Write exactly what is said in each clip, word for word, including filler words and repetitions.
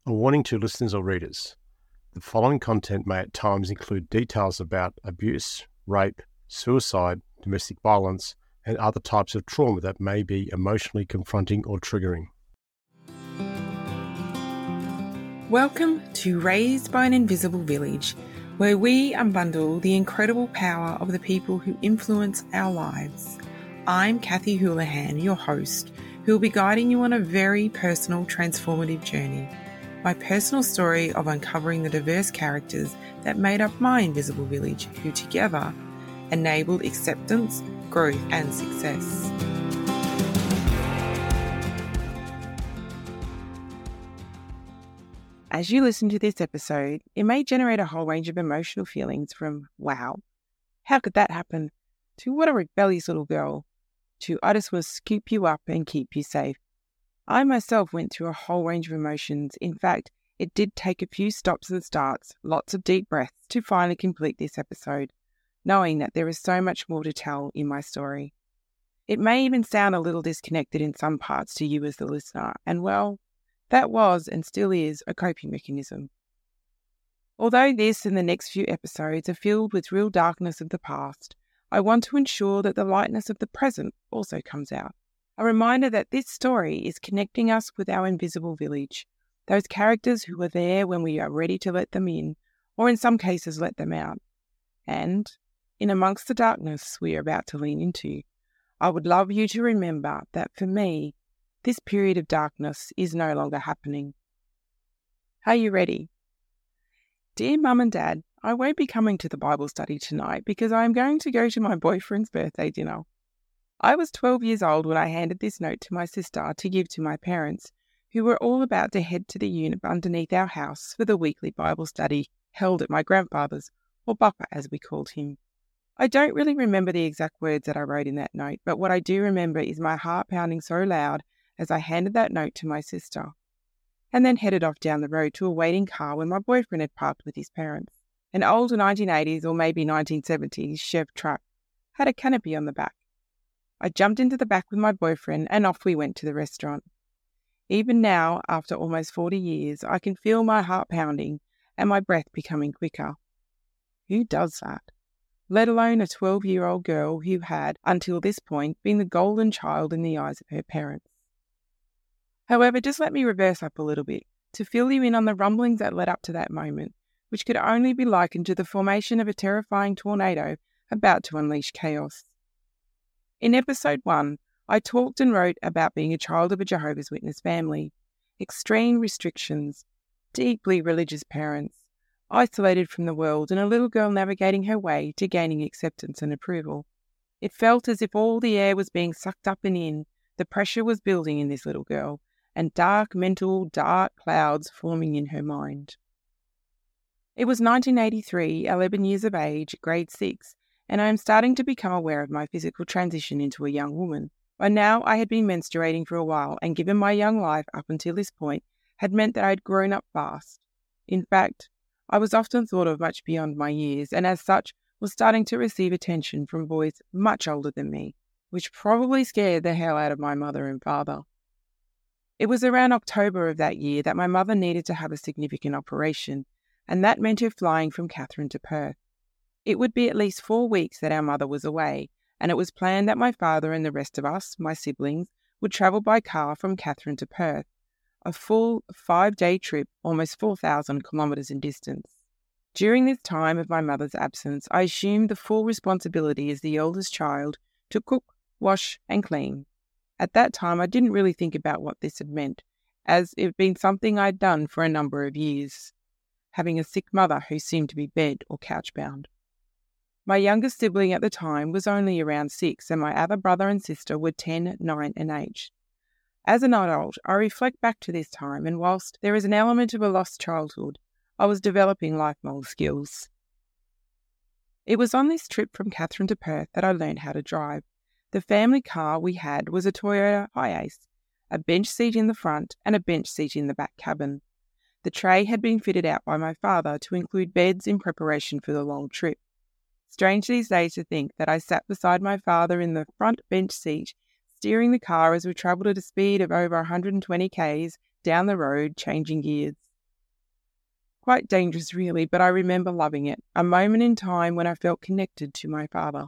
A warning to listeners or readers. The following content may at times include details about abuse, rape, suicide, domestic violence, and other types of trauma that may be emotionally confronting or triggering. Welcome to Raised by an Invisible Village, where we unbundle the incredible power of the people who influence our lives. I'm Kathy Houlihan, your host, who will be guiding you on a very personal, transformative journey. My personal story of uncovering the diverse characters that made up my invisible village, who together enabled acceptance, growth, and success. As you listen to this episode, it may generate a whole range of emotional feelings from, wow, how could that happen? To what a rebellious little girl, to I just want to scoop you up and keep you safe. I myself went through a whole range of emotions. In fact, it did take a few stops and starts, lots of deep breaths to finally complete this episode, knowing that there is so much more to tell in my story. It may even sound a little disconnected in some parts to you as the listener, and well, that was and still is a coping mechanism. Although this and the next few episodes are filled with real darkness of the past, I want to ensure that the lightness of the present also comes out. A reminder that this story is connecting us with our invisible village, those characters who are there when we are ready to let them in, or in some cases let them out. And, in amongst the darkness we are about to lean into, I would love you to remember that for me, this period of darkness is no longer happening. Are you ready? Dear Mum and Dad, I won't be coming to the Bible study tonight because I am going to go to my boyfriend's birthday dinner. I was twelve years old when I handed this note to my sister to give to my parents, who were all about to head to the unit underneath our house for the weekly Bible study held at my grandfather's, or Buppa as we called him. I don't really remember the exact words that I wrote in that note, but what I do remember is my heart pounding so loud as I handed that note to my sister, and then headed off down the road to a waiting car where my boyfriend had parked with his parents. An old nineteen eighties or maybe nineteen seventies Chev truck had a canopy on the back. I jumped into the back with my boyfriend and off we went to the restaurant. Even now, after almost forty years, I can feel my heart pounding and my breath becoming quicker. Who does that? Let alone a twelve-year-old girl who had, until this point, been the golden child in the eyes of her parents. However, just let me reverse up a little bit to fill you in on the rumblings that led up to that moment, which could only be likened to the formation of a terrifying tornado about to unleash chaos. In episode one, I talked and wrote about being a child of a Jehovah's Witness family, extreme restrictions, deeply religious parents, isolated from the world, and a little girl navigating her way to gaining acceptance and approval. It felt as if all the air was being sucked up and in, the pressure was building in this little girl, and dark mental, dark clouds forming in her mind. It was nineteen eighty-three, eleven years of age, grade six, and I am starting to become aware of my physical transition into a young woman. By now, I had been menstruating for a while, and given my young life up until this point, had meant that I had grown up fast. In fact, I was often thought of much beyond my years, and as such, was starting to receive attention from boys much older than me, which probably scared the hell out of my mother and father. It was around October of that year that my mother needed to have a significant operation, and that meant her flying from Katherine to Perth. It would be at least four weeks that our mother was away, and it was planned that my father and the rest of us, my siblings, would travel by car from Katherine to Perth, a full five-day trip, almost four thousand kilometres in distance. During this time of my mother's absence, I assumed the full responsibility as the eldest child to cook, wash and clean. At that time, I didn't really think about what this had meant, as it had been something I'd done for a number of years, having a sick mother who seemed to be bed or couch-bound. My youngest sibling at the time was only around six, and my other brother and sister were ten, nine and eight. As an adult, I reflect back to this time, and whilst there is an element of a lost childhood, I was developing lifelong skills. It was on this trip from Katherine to Perth that I learned how to drive. The family car we had was a Toyota Hiace, a bench seat in the front and a bench seat in the back cabin. The tray had been fitted out by my father to include beds in preparation for the long trip. Strange these days to think that I sat beside my father in the front bench seat, steering the car as we travelled at a speed of over one hundred twenty kays down the road, changing gears. Quite dangerous, really, but I remember loving it, a moment in time when I felt connected to my father.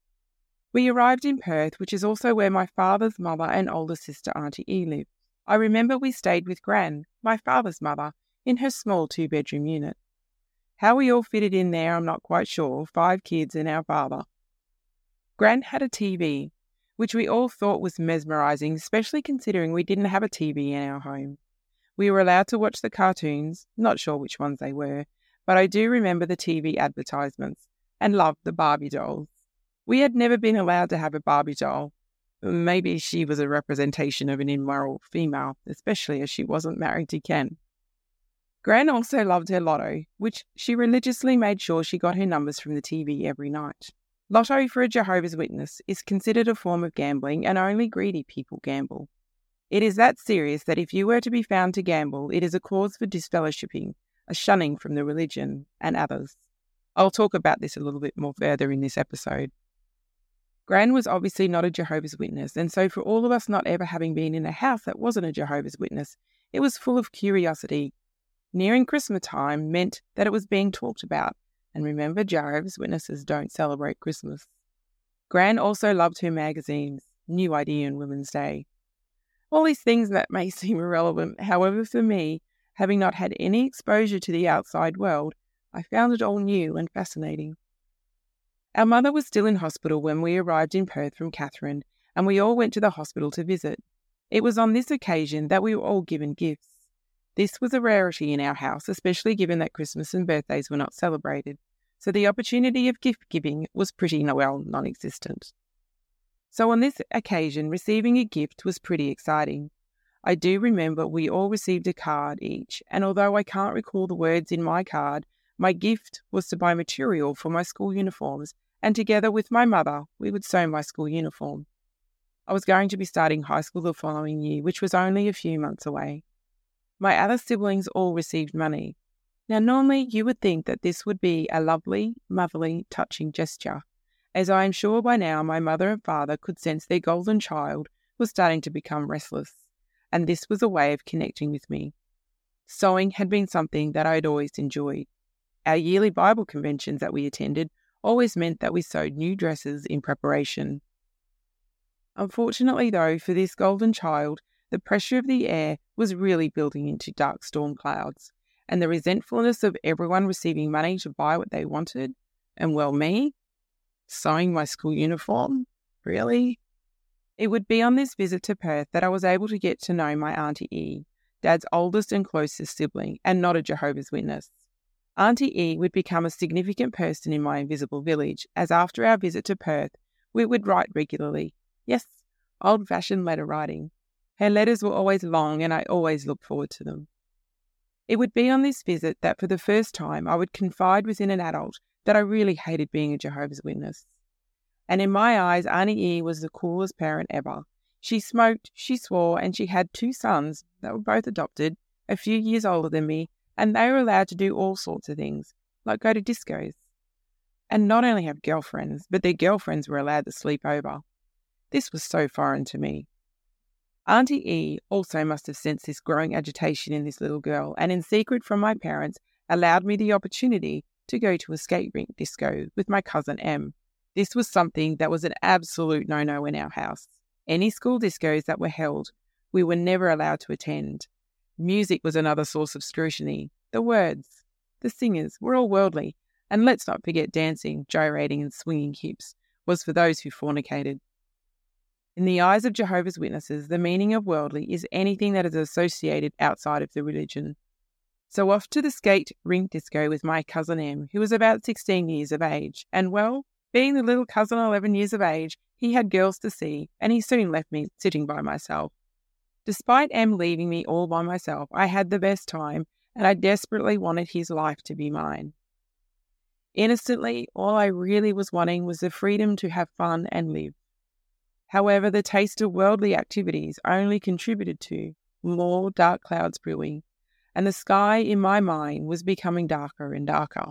We arrived in Perth, which is also where my father's mother and older sister Auntie E lived. I remember we stayed with Gran, my father's mother, in her small two-bedroom unit. How we all fitted in there, I'm not quite sure, five kids and our father. Gran had a T V, which we all thought was mesmerising, especially considering we didn't have a T V in our home. We were allowed to watch the cartoons, not sure which ones they were, but I do remember the T V advertisements and loved the Barbie dolls. We had never been allowed to have a Barbie doll. Maybe she was a representation of an immoral female, especially as she wasn't married to Ken. Gran also loved her lotto, which she religiously made sure she got her numbers from the T V every night. Lotto for a Jehovah's Witness is considered a form of gambling, and only greedy people gamble. It is that serious that if you were to be found to gamble, it is a cause for disfellowshipping, a shunning from the religion and others. I'll talk about this a little bit more further in this episode. Gran was obviously not a Jehovah's Witness, and so for all of us not ever having been in a house that wasn't a Jehovah's Witness, it was full of curiosity. Nearing Christmas time meant that it was being talked about, and remember, Jehovah's Witnesses don't celebrate Christmas. Gran also loved her magazines, New Idea and Women's Day. All these things that may seem irrelevant, however, for me, having not had any exposure to the outside world, I found it all new and fascinating. Our mother was still in hospital when we arrived in Perth from Katherine, and we all went to the hospital to visit. It was on this occasion that we were all given gifts. This was a rarity in our house, especially given that Christmas and birthdays were not celebrated, so the opportunity of gift giving was pretty well non-existent. So on this occasion, receiving a gift was pretty exciting. I do remember we all received a card each, and although I can't recall the words in my card, my gift was to buy material for my school uniforms, and together with my mother, we would sew my school uniform. I was going to be starting high school the following year, which was only a few months away. My other siblings all received money. Now, normally you would think that this would be a lovely, motherly, touching gesture, as I am sure by now my mother and father could sense their golden child was starting to become restless, and this was a way of connecting with me. Sewing had been something that I had always enjoyed. Our yearly Bible conventions that we attended always meant that we sewed new dresses in preparation. Unfortunately, though, for this golden child, the pressure of the air was really building into dark storm clouds, and the resentfulness of everyone receiving money to buy what they wanted, and well, me, sewing my school uniform, really? It would be on this visit to Perth that I was able to get to know my Auntie E, Dad's oldest and closest sibling, and not a Jehovah's Witness. Auntie E would become a significant person in my invisible village, as after our visit to Perth, we would write regularly. Yes, old-fashioned letter writing. Her letters were always long, and I always looked forward to them. It would be on this visit that for the first time I would confide within an adult that I really hated being a Jehovah's Witness. And in my eyes, Auntie E was the coolest parent ever. She smoked, she swore, and she had two sons that were both adopted, a few years older than me, and they were allowed to do all sorts of things, like go to discos. And not only have girlfriends, but their girlfriends were allowed to sleep over. This was so foreign to me. Auntie E also must have sensed this growing agitation in this little girl, and in secret from my parents, allowed me the opportunity to go to a skate rink disco with my cousin Em. This was something that was an absolute no-no in our house. Any school discos that were held, we were never allowed to attend. Music was another source of scrutiny. The words, the singers were all worldly, and let's not forget dancing, gyrating and swinging hips was for those who fornicated. In the eyes of Jehovah's Witnesses, the meaning of worldly is anything that is associated outside of the religion. So off to the skate rink disco with my cousin Em, who was about sixteen years of age, and well, being the little cousin eleven years of age, he had girls to see, and he soon left me sitting by myself. Despite Em leaving me all by myself, I had the best time, and I desperately wanted his life to be mine. Innocently, all I really was wanting was the freedom to have fun and live. However, the taste of worldly activities only contributed to more dark clouds brewing, and the sky in my mind was becoming darker and darker.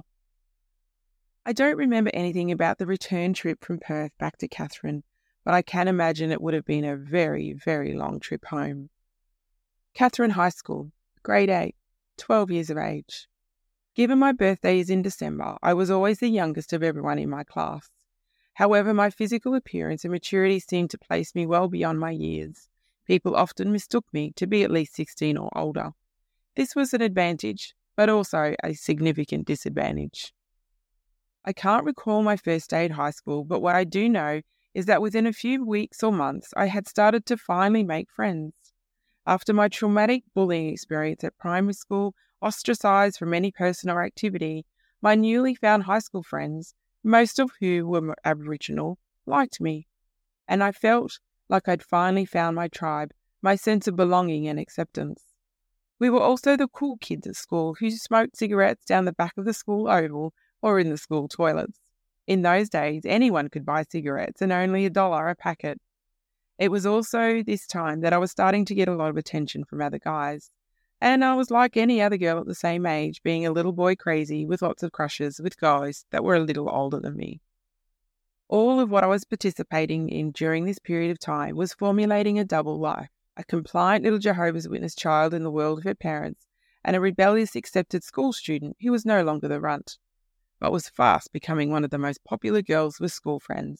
I don't remember anything about the return trip from Perth back to Katherine, but I can imagine it would have been a very, very long trip home. Katherine High School, grade eight, twelve years of age. Given my birthday is in December, I was always the youngest of everyone in my class. However, my physical appearance and maturity seemed to place me well beyond my years. People often mistook me to be at least sixteen or older. This was an advantage, but also a significant disadvantage. I can't recall my first day at high school, but what I do know is that within a few weeks or months, I had started to finally make friends. After my traumatic bullying experience at primary school, ostracized from any person or activity, my newly found high school friends, most of whom were Aboriginal, liked me. And I felt like I'd finally found my tribe, my sense of belonging and acceptance. We were also the cool kids at school who smoked cigarettes down the back of the school oval or in the school toilets. In those days, anyone could buy cigarettes and only a dollar a packet. It was also this time that I was starting to get a lot of attention from other guys. And I was like any other girl at the same age, being a little boy crazy with lots of crushes with guys that were a little older than me. All of what I was participating in during this period of time was formulating a double life, a compliant little Jehovah's Witness child in the world of her parents, and a rebellious accepted school student who was no longer the runt, but was fast becoming one of the most popular girls with school friends.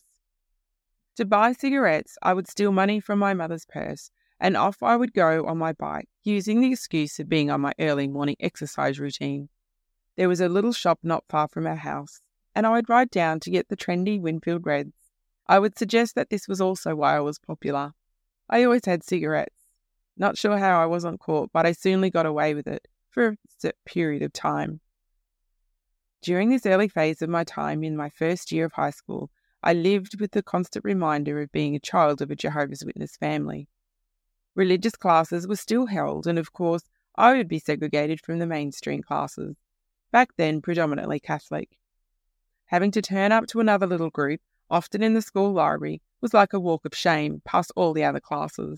To buy cigarettes, I would steal money from my mother's purse, and off I would go on my bike, using the excuse of being on my early morning exercise routine. There was a little shop not far from our house, and I would ride down to get the trendy Winfield Reds. I would suggest that this was also why I was popular. I always had cigarettes. Not sure how I wasn't caught, but I soon got away with it for a set period of time. During this early phase of my time in my first year of high school, I lived with the constant reminder of being a child of a Jehovah's Witness family. Religious classes were still held, and of course, I would be segregated from the mainstream classes, back then predominantly Catholic. Having to turn up to another little group, often in the school library, was like a walk of shame past all the other classes.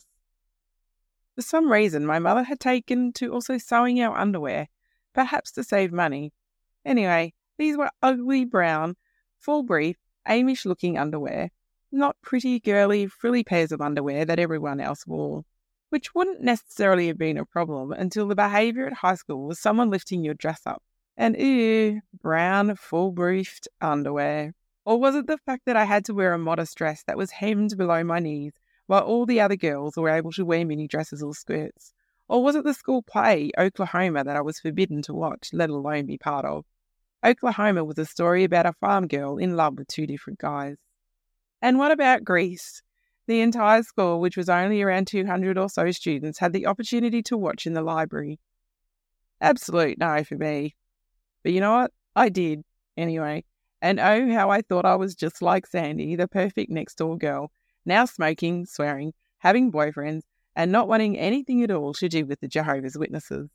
For some reason, my mother had taken to also sewing our underwear, perhaps to save money. Anyway, these were ugly brown, full brief, Amish-looking underwear, not pretty, girly, frilly pairs of underwear that everyone else wore, which wouldn't necessarily have been a problem until the behaviour at high school was someone lifting your dress up. And ew, brown, full-briefed underwear. Or was it the fact that I had to wear a modest dress that was hemmed below my knees, while all the other girls were able to wear mini dresses or skirts? Or was it the school play, Oklahoma, that I was forbidden to watch, let alone be part of? Oklahoma was a story about a farm girl in love with two different guys. And what about Grease? The entire school, which was only around two hundred or so students, had the opportunity to watch in the library. Absolute no for me. But you know what? I did, anyway. And oh, how I thought I was just like Sandy, the perfect next-door girl, now smoking, swearing, having boyfriends, and not wanting anything at all to do with the Jehovah's Witnesses.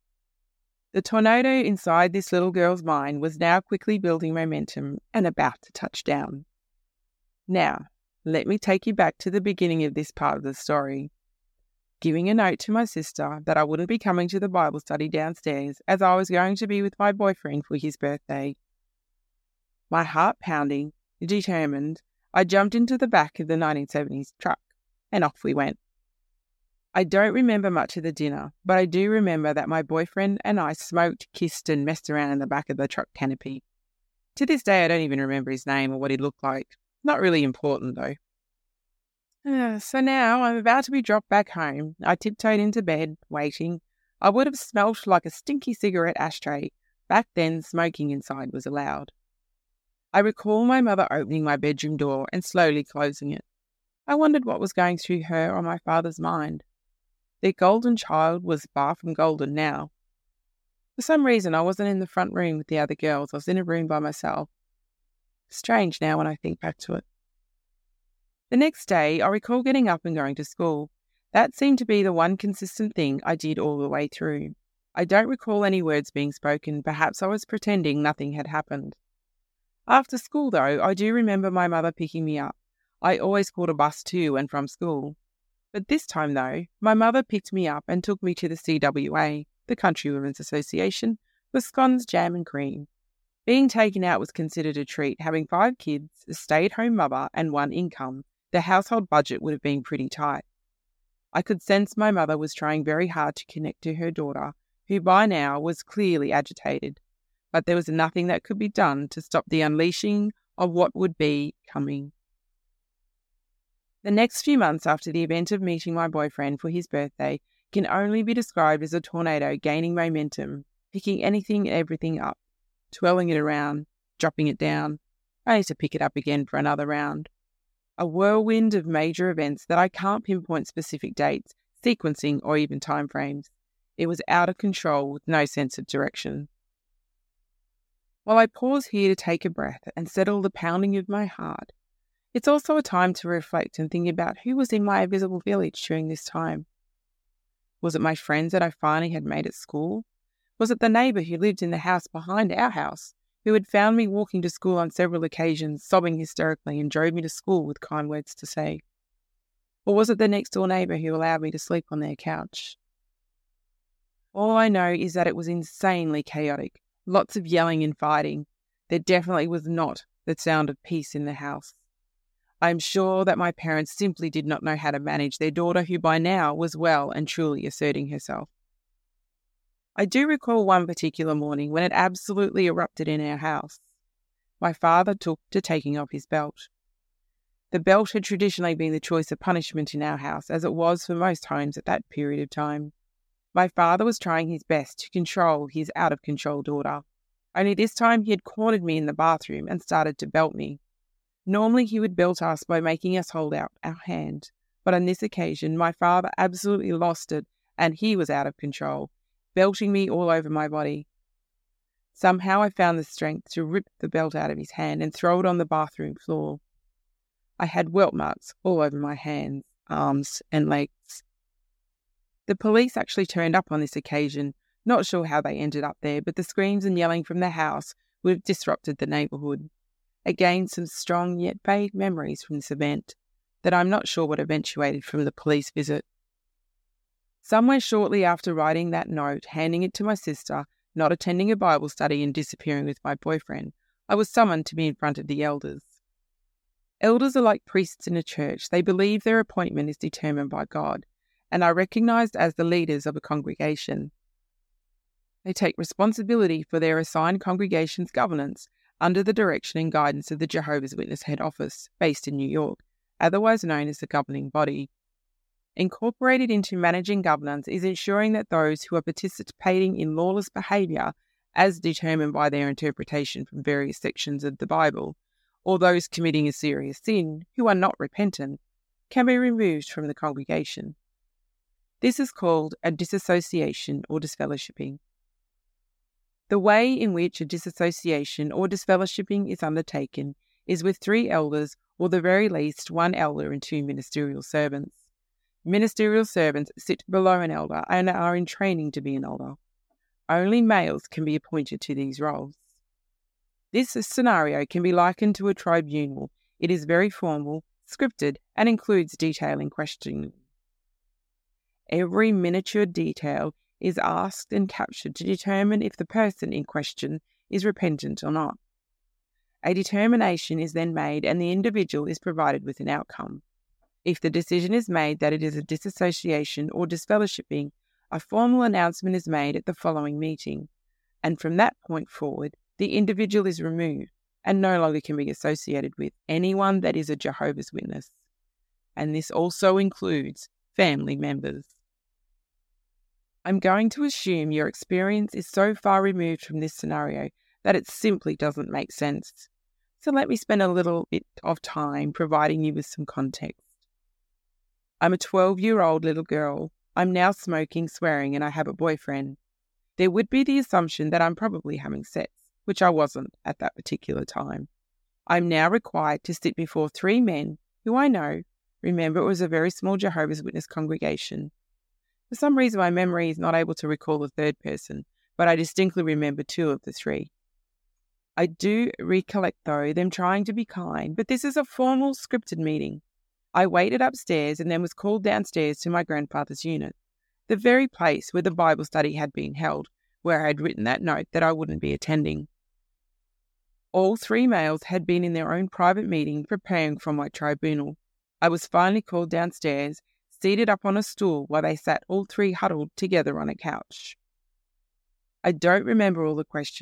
The tornado inside this little girl's mind was now quickly building momentum and about to touch down. Now, let me take you back to the beginning of this part of the story. Giving a note to my sister that I wouldn't be coming to the Bible study downstairs as I was going to be with my boyfriend for his birthday. My heart pounding, determined, I jumped into the back of the nineteen seventies truck, and off we went. I don't remember much of the dinner, but I do remember that my boyfriend and I smoked, kissed, and messed around in the back of the truck canopy. To this day, I don't even remember his name or what he looked like. Not really important, though. Uh, so now I'm about to be dropped back home. I tiptoed into bed, waiting. I would have smelt like a stinky cigarette ashtray. Back then, smoking inside was allowed. I recall my mother opening my bedroom door and slowly closing it. I wondered what was going through her or my father's mind. Their golden child was far from golden now. For some reason, I wasn't in the front room with the other girls. I was in a room by myself. Strange now when I think back to it. The next day, I recall getting up and going to school. That seemed to be the one consistent thing I did all the way through. I don't recall any words being spoken. Perhaps I was pretending nothing had happened. After school, though, I do remember my mother picking me up. I always caught a bus to and from school. But this time, though, my mother picked me up and took me to the C W A, the Country Women's Association, for scones, jam and cream. Being taken out was considered a treat. Having five kids, a stay-at-home mother and one income, the household budget would have been pretty tight. I could sense my mother was trying very hard to connect to her daughter, who by now was clearly agitated. but there was nothing that could be done to stop the unleashing of what would be coming. The next few months after the event of meeting my boyfriend for his birthday can only be described as a tornado gaining momentum, picking anything and everything up, twirling it around, dropping it down, only to pick it up again for another round. A whirlwind of major events that I can't pinpoint specific dates, sequencing, or even timeframes. It was out of control with no sense of direction. While I pause here to take a breath and settle the pounding of my heart, it's also a time to reflect and think about who was in my invisible village during this time. Was it my friends that I finally had made at school? Was it the neighbour who lived in the house behind our house, who had found me walking to school on several occasions, sobbing hysterically, and drove me to school with kind words to say? Or was it the next-door neighbour who allowed me to sleep on their couch? All I know is that it was insanely chaotic, lots of yelling and fighting. There definitely was not the sound of peace in the house. I am sure that my parents simply did not know how to manage their daughter, who by now was well and truly asserting herself. I do recall one particular morning when it absolutely erupted in our house. My father took to taking off his belt. The belt had traditionally been the choice of punishment in our house, as it was for most homes at that period of time. My father was trying his best to control his out-of-control daughter. Only this time he had cornered me in the bathroom and started to belt me. Normally he would belt us by making us hold out our hand, but on this occasion my father absolutely lost it and he was out of control, belting me all over my body. Somehow I found the strength to rip the belt out of his hand and throw it on the bathroom floor. I had welt marks all over my hands, arms and legs. The police actually turned up on this occasion, not sure how they ended up there, but the screams and yelling from the house would have disrupted the neighbourhood. Again, some strong yet vague memories from this event that I'm not sure what eventuated from the police visit. Somewhere shortly after writing that note, handing it to my sister, not attending a Bible study and disappearing with my boyfriend, I was summoned to be in front of the elders. Elders are like priests in a church. They believe their appointment is determined by God and are recognised as the leaders of a congregation. They take responsibility for their assigned congregation's governance under the direction and guidance of the Jehovah's Witness head office, based in New York, otherwise known as the governing body. Incorporated into managing governance is ensuring that those who are participating in lawless behaviour, as determined by their interpretation from various sections of the Bible, or those committing a serious sin who are not repentant, can be removed from the congregation. This is called a disassociation or disfellowshipping. The way in which a disassociation or disfellowshipping is undertaken is with three elders, or the very least one elder and two ministerial servants. Ministerial servants sit below an elder and are in training to be an elder. Only males can be appointed to these roles. This scenario can be likened to a tribunal. It is very formal, scripted, and includes detailing questioning. Every miniature detail is asked and captured to determine if the person in question is repentant or not. A determination is then made and the individual is provided with an outcome. If the decision is made that it is a disassociation or disfellowshipping, a formal announcement is made at the following meeting, and from that point forward, the individual is removed and no longer can be associated with anyone that is a Jehovah's Witness. And this also includes family members. I'm going to assume your experience is so far removed from this scenario that it simply doesn't make sense. So let me spend a little bit of time providing you with some context. I'm a twelve-year-old little girl. I'm now smoking, swearing, and I have a boyfriend. There would be the assumption that I'm probably having sex, which I wasn't at that particular time. I'm now required to sit before three men who I know. Remember, it was a very small Jehovah's Witness congregation. For some reason, my memory is not able to recall the third person, but I distinctly remember two of the three. I do recollect, though, them trying to be kind, but this is a formal, scripted meeting. I waited upstairs and then was called downstairs to my grandfather's unit, the very place where the Bible study had been held, where I had written that note that I wouldn't be attending. All three males had been in their own private meeting preparing for my tribunal. I was finally called downstairs, seated up on a stool while they sat all three huddled together on a couch. I don't remember all the questions,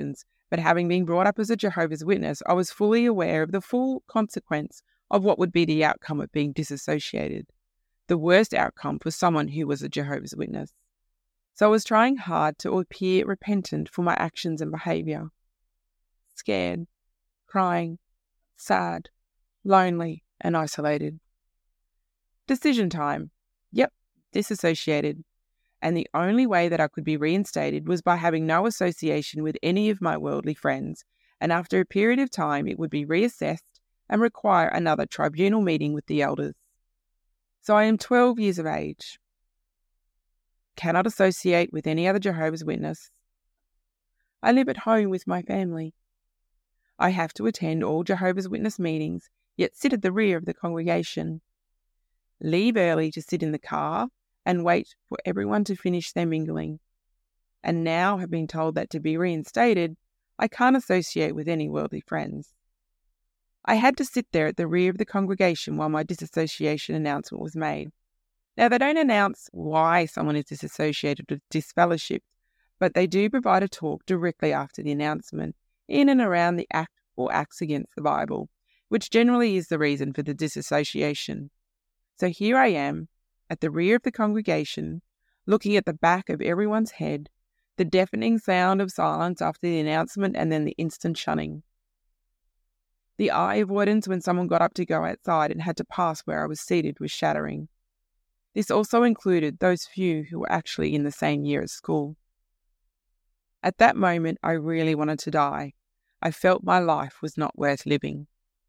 But having been brought up as a Jehovah's Witness, I was fully aware of the full consequence of what would be the outcome of being disassociated. The worst outcome for someone who was a Jehovah's Witness. So I was trying hard to appear repentant for my actions and behaviour. Scared, crying, sad, lonely, and isolated. Decision time. Yep, disassociated. And the only way that I could be reinstated was by having no association with any of my worldly friends, and after a period of time it would be reassessed and require another tribunal meeting with the elders. So I am twelve years of age. Cannot associate with any other Jehovah's Witness. I live at home with my family. I have to attend all Jehovah's Witness meetings, yet sit at the rear of the congregation. Leave early to sit in the car and wait for everyone to finish their mingling. And now have been told that to be reinstated, I can't associate with any worldly friends. I had to sit there at the rear of the congregation while my disassociation announcement was made. Now, they don't announce why someone is disassociated or disfellowshipped, but they do provide a talk directly after the announcement, in and around the act or acts against the Bible, which generally is the reason for the disassociation. So here I am, at the rear of the congregation, looking at the back of everyone's head, the deafening sound of silence after the announcement and then the instant shunning. The eye avoidance when someone got up to go outside and had to pass where I was seated was shattering. This also included those few who were actually in the same year at school. At that moment, I really wanted to die. I felt my life was not worth living.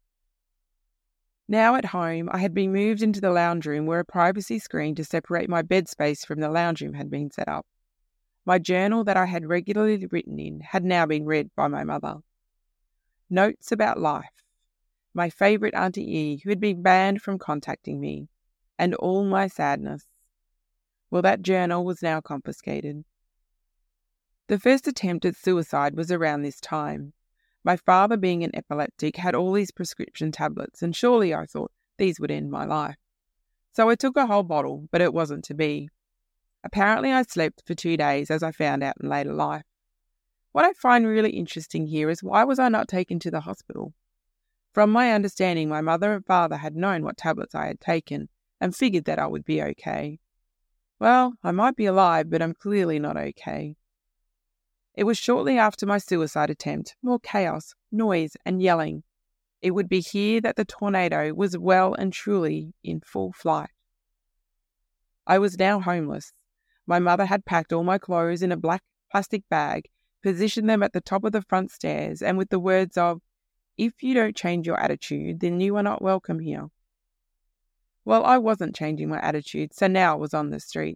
Now at home, I had been moved into the lounge room where a privacy screen to separate my bed space from the lounge room had been set up. My journal that I had regularly written in had now been read by my mother. Notes about life, my favourite Auntie E, who had been banned from contacting me, and all my sadness. Well, that journal was now confiscated. The first attempt at suicide was around this time. My father, being an epileptic, had all these prescription tablets, and surely, I thought, these would end my life. So I took a whole bottle, but it wasn't to be. Apparently I slept for two days, as I found out in later life. What I find really interesting here is why was I not taken to the hospital? From my understanding, my mother and father had known what tablets I had taken and figured that I would be okay. Well, I might be alive, but I'm clearly not okay. It was shortly after my suicide attempt, more chaos, noise, and yelling. It would be here that the tornado was well and truly in full flight. I was now homeless. My mother had packed all my clothes in a black plastic bag, positioned them at the top of the front stairs, and with the words of, "If you don't change your attitude, then you are not welcome here." Well, I wasn't changing my attitude, so now I was on the streets.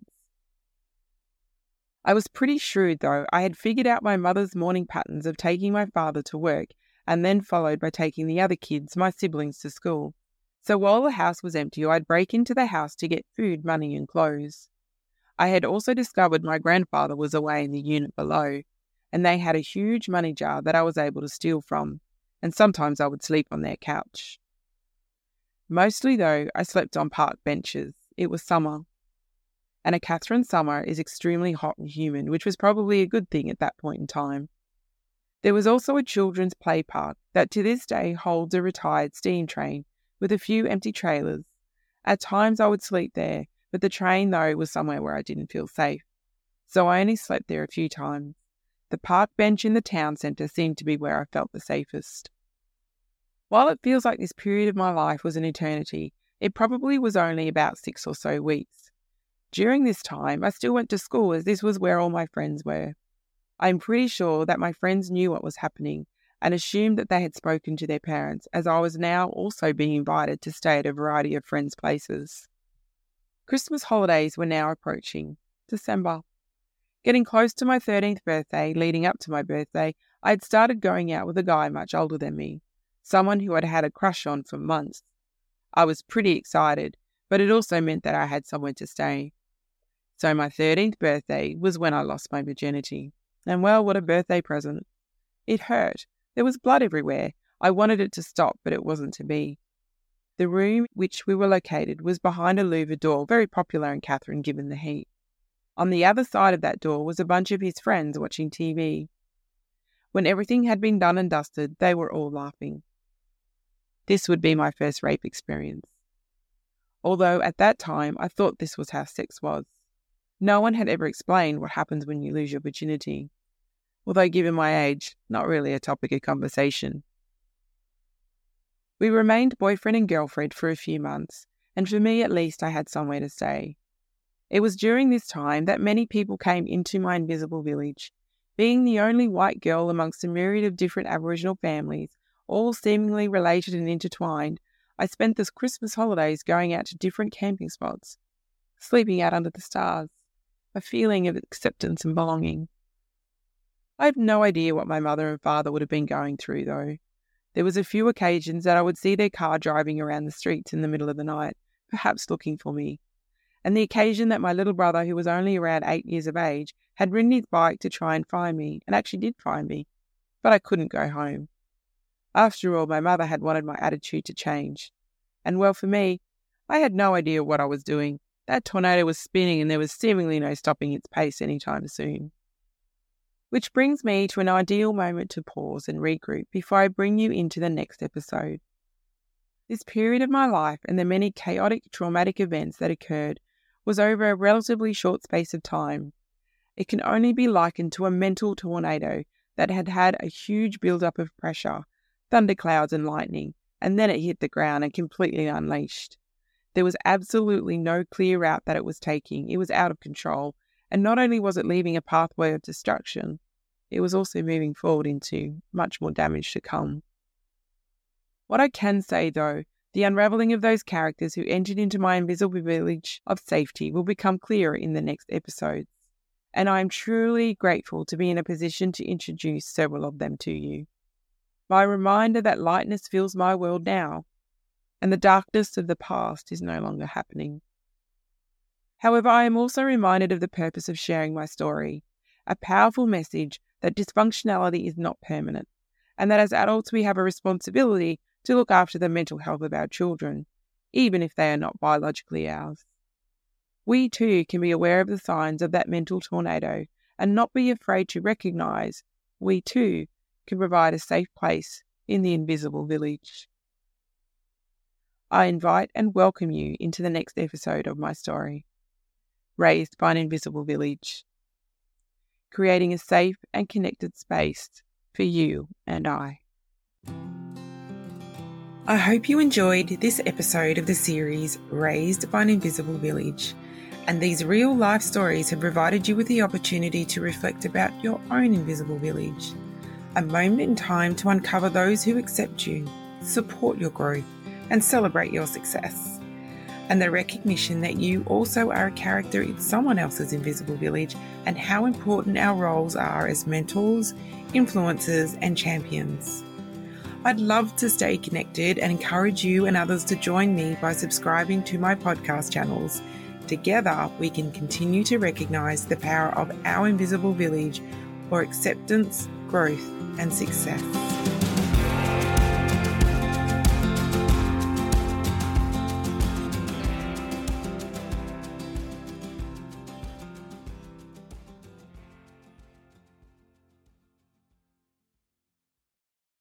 I was pretty shrewd, though. I had figured out my mother's morning patterns of taking my father to work and then followed by taking the other kids, my siblings, to school. So while the house was empty, I'd break into the house to get food, money, and clothes. I had also discovered my grandfather was away in the unit below, and they had a huge money jar that I was able to steal from, and sometimes I would sleep on their couch. Mostly, though, I slept on park benches. It was summer. And a Catherine summer is extremely hot and humid, which was probably a good thing at that point in time. There was also a children's play park that to this day holds a retired steam train with a few empty trailers. At times I would sleep there, but the train, though, was somewhere where I didn't feel safe. So I only slept there a few times. The park bench in the town centre seemed to be where I felt the safest. While it feels like this period of my life was an eternity, it probably was only about six or so weeks. During this time, I still went to school as this was where all my friends were. I'm pretty sure that my friends knew what was happening and assumed that they had spoken to their parents, as I was now also being invited to stay at a variety of friends' places. Christmas holidays were now approaching. December. Getting close to my thirteenth birthday, leading up to my birthday, I had started going out with a guy much older than me, someone who I'd had a crush on for months. I was pretty excited, but it also meant that I had somewhere to stay. So my thirteenth birthday was when I lost my virginity. And well, what a birthday present. It hurt. There was blood everywhere. I wanted it to stop, but it wasn't to be. The room which we were located was behind a louver door, very popular in Catherine given the heat. On the other side of that door was a bunch of his friends watching T V. When everything had been done and dusted, they were all laughing. This would be my first rape experience. Although at that time I thought this was how sex was. No one had ever explained what happens when you lose your virginity. Although given my age, not really a topic of conversation. We remained boyfriend and girlfriend for a few months, and for me at least I had somewhere to stay. It was during this time that many people came into my invisible village. Being the only white girl amongst a myriad of different Aboriginal families, all seemingly related and intertwined, I spent the Christmas holidays going out to different camping spots, sleeping out under the stars, a feeling of acceptance and belonging. I have no idea what my mother and father would have been going through, though. There was a few occasions that I would see their car driving around the streets in the middle of the night, perhaps looking for me. And the occasion that my little brother, who was only around eight years of age, had ridden his bike to try and find me, and actually did find me, but I couldn't go home. After all, my mother had wanted my attitude to change. And well, for me, I had no idea what I was doing. That tornado was spinning and there was seemingly no stopping its pace anytime soon. Which brings me to an ideal moment to pause and regroup before I bring you into the next episode. This period of my life and the many chaotic, traumatic events that occurred was over a relatively short space of time. It can only be likened to a mental tornado that had had a huge build-up of pressure, thunderclouds and lightning, and then it hit the ground and completely unleashed. There was absolutely no clear route that it was taking. It was out of control, and not only was it leaving a pathway of destruction, it was also moving forward into much more damage to come. What I can say, though, the unravelling of those characters who entered into my invisible village of safety will become clearer in the next episodes, and I am truly grateful to be in a position to introduce several of them to you. My reminder that lightness fills my world now, and the darkness of the past is no longer happening. However, I am also reminded of the purpose of sharing my story, a powerful message that dysfunctionality is not permanent, and that as adults we have a responsibility to look after the mental health of our children, even if they are not biologically ours. We too can be aware of the signs of that mental tornado and not be afraid to recognise we too can provide a safe place in the invisible village. I invite and welcome you into the next episode of my story, Raised by an Invisible Village, creating a safe and connected space for you and I. I hope you enjoyed this episode of the series Raised by an Invisible Village, and these real life stories have provided you with the opportunity to reflect about your own invisible village. A moment in time to uncover those who accept you, support your growth, and celebrate your success. And the recognition that you also are a character in someone else's invisible village, and how important our roles are as mentors, influencers, and champions. I'd love to stay connected and encourage you and others to join me by subscribing to my podcast channels. Together, we can continue to recognize the power of our invisible village for acceptance, growth, and success.